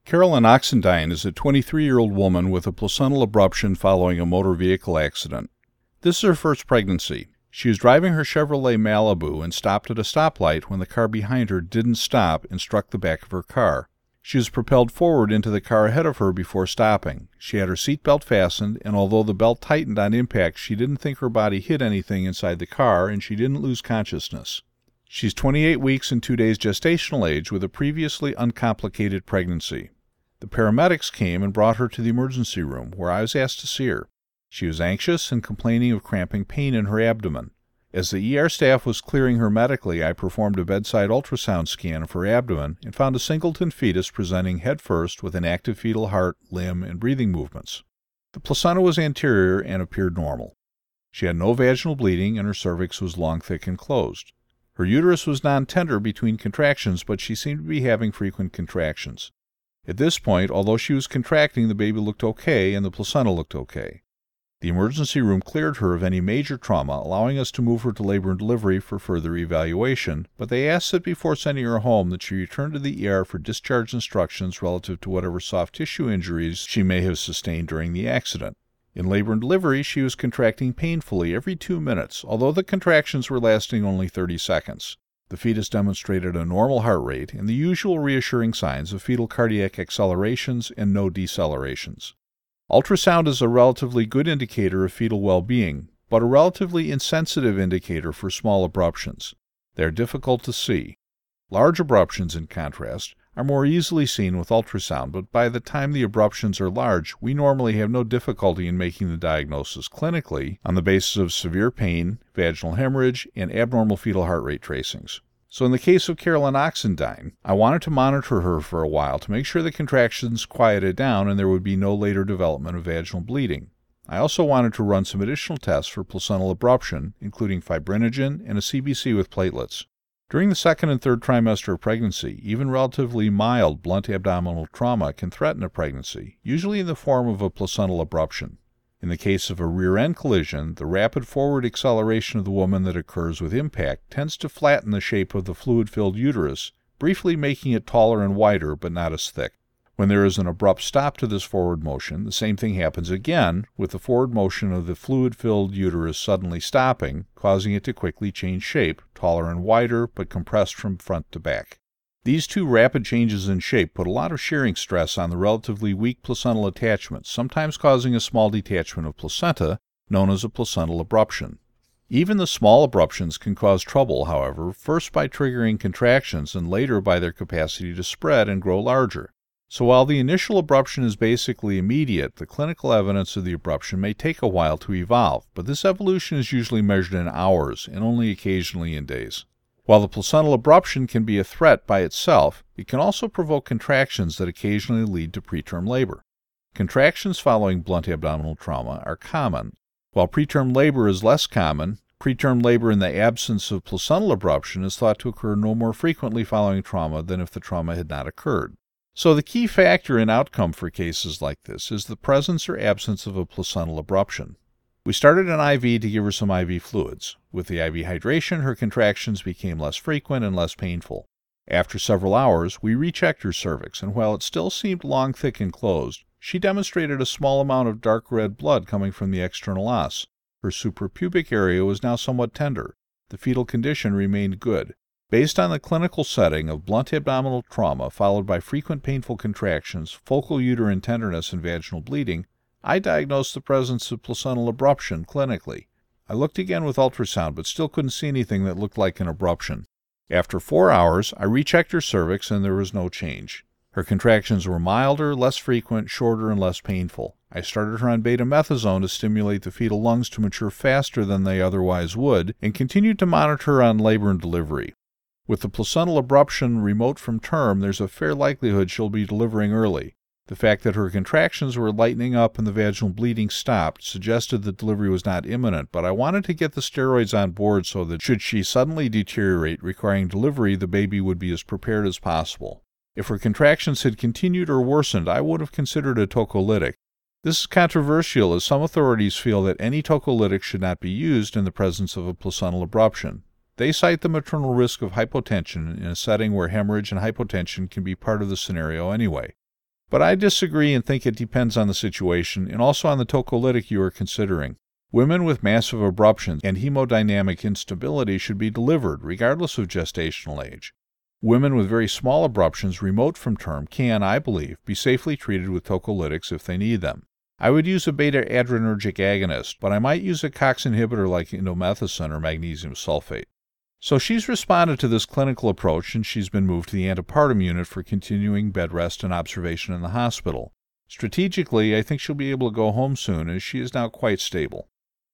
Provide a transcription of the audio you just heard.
Carolyn Oxendine is a 23-year-old woman with a placental abruption following a motor vehicle accident. This is her first pregnancy. She was driving her Chevrolet Malibu and stopped at a stoplight when the car behind her didn't stop and struck the back of her car. She was propelled forward into the car ahead of her before stopping. She had her seatbelt fastened, and although the belt tightened on impact, she didn't think her body hit anything inside the car, and she didn't lose consciousness. She's 28 weeks and 2 days gestational age with a previously uncomplicated pregnancy. The paramedics came and brought her to the emergency room, where I was asked to see her. She was anxious and complaining of cramping pain in her abdomen. As the ER staff was clearing her medically, I performed a bedside ultrasound scan of her abdomen and found a singleton fetus presenting head first with an active fetal heart, limb, and breathing movements. The placenta was anterior and appeared normal. She had no vaginal bleeding, and her cervix was long, thick, and closed. Her uterus was non-tender between contractions, but she seemed to be having frequent contractions. At this point, although she was contracting, the baby looked okay and the placenta looked okay. The emergency room cleared her of any major trauma, allowing us to move her to labor and delivery for further evaluation, but they asked that before sending her home that she return to the ER for discharge instructions relative to whatever soft tissue injuries she may have sustained during the accident. In labor and delivery, she was contracting painfully every 2 minutes, although the contractions were lasting only 30 seconds. The fetus demonstrated a normal heart rate and the usual reassuring signs of fetal cardiac accelerations and no decelerations. Ultrasound is a relatively good indicator of fetal well-being, but a relatively insensitive indicator for small abruptions. They are difficult to see. Large abruptions, in contrast, are more easily seen with ultrasound, but by the time the abruptions are large, we normally have no difficulty in making the diagnosis clinically on the basis of severe pain, vaginal hemorrhage, and abnormal fetal heart rate tracings. So in the case of Carolyn Oxendine, I wanted to monitor her for a while to make sure the contractions quieted down and there would be no later development of vaginal bleeding. I also wanted to run some additional tests for placental abruption, including fibrinogen and a CBC with platelets. During the second and third trimester of pregnancy, even relatively mild blunt abdominal trauma can threaten a pregnancy, usually in the form of a placental abruption. In the case of a rear-end collision, the rapid forward acceleration of the woman that occurs with impact tends to flatten the shape of the fluid-filled uterus, briefly making it taller and wider but not as thick. When there is an abrupt stop to this forward motion, the same thing happens again, with the forward motion of the fluid-filled uterus suddenly stopping, causing it to quickly change shape, taller and wider but compressed from front to back. These two rapid changes in shape put a lot of shearing stress on the relatively weak placental attachment, sometimes causing a small detachment of placenta, known as a placental abruption. Even the small abruptions can cause trouble, however, first by triggering contractions and later by their capacity to spread and grow larger. So while the initial abruption is basically immediate, the clinical evidence of the abruption may take a while to evolve, but this evolution is usually measured in hours and only occasionally in days. While the placental abruption can be a threat by itself, it can also provoke contractions that occasionally lead to preterm labor. Contractions following blunt abdominal trauma are common. While preterm labor is less common, preterm labor in the absence of placental abruption is thought to occur no more frequently following trauma than if the trauma had not occurred. So the key factor in outcome for cases like this is the presence or absence of a placental abruption. We started an IV to give her some IV fluids. With the IV hydration, her contractions became less frequent and less painful. After several hours, we rechecked her cervix, and while it still seemed long, thick, and closed, she demonstrated a small amount of dark red blood coming from the external os. Her suprapubic area was now somewhat tender. The fetal condition remained good. Based on the clinical setting of blunt abdominal trauma followed by frequent painful contractions, focal uterine tenderness, and vaginal bleeding, I diagnosed the presence of placental abruption clinically. I looked again with ultrasound, but still couldn't see anything that looked like an abruption. After 4 hours, I rechecked her cervix, and there was no change. Her contractions were milder, less frequent, shorter, and less painful. I started her on betamethasone to stimulate the fetal lungs to mature faster than they otherwise would, and continued to monitor her on labor and delivery. With the placental abruption remote from term, there's a fair likelihood she'll be delivering early. The fact that her contractions were lightening up and the vaginal bleeding stopped suggested that delivery was not imminent, but I wanted to get the steroids on board so that should she suddenly deteriorate requiring delivery, the baby would be as prepared as possible. If her contractions had continued or worsened, I would have considered a tocolytic. This is controversial, as some authorities feel that any tocolytic should not be used in the presence of a placental abruption. They cite the maternal risk of hypotension in a setting where hemorrhage and hypotension can be part of the scenario anyway. But I disagree and think it depends on the situation and also on the tocolytic you are considering. Women with massive abruptions and hemodynamic instability should be delivered, regardless of gestational age. Women with very small abruptions remote from term can, I believe, be safely treated with tocolytics if they need them. I would use a beta-adrenergic agonist, but I might use a COX inhibitor like indomethacin or magnesium sulfate. So she's responded to this clinical approach and she's been moved to the antepartum unit for continuing bed rest and observation in the hospital. Strategically, I think she'll be able to go home soon as she is now quite stable.